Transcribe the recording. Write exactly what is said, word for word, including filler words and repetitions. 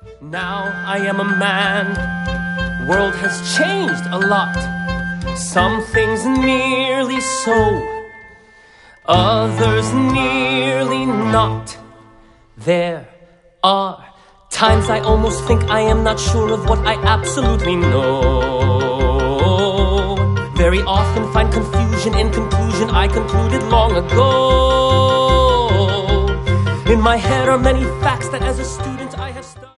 Now I am a man. World has changed a lot. Some things nearly so, others nearly not. There are times I almost think I am not sure of what I absolutely know. Very often find confusion in conclusion I concluded long ago. In my head are many facts that as a student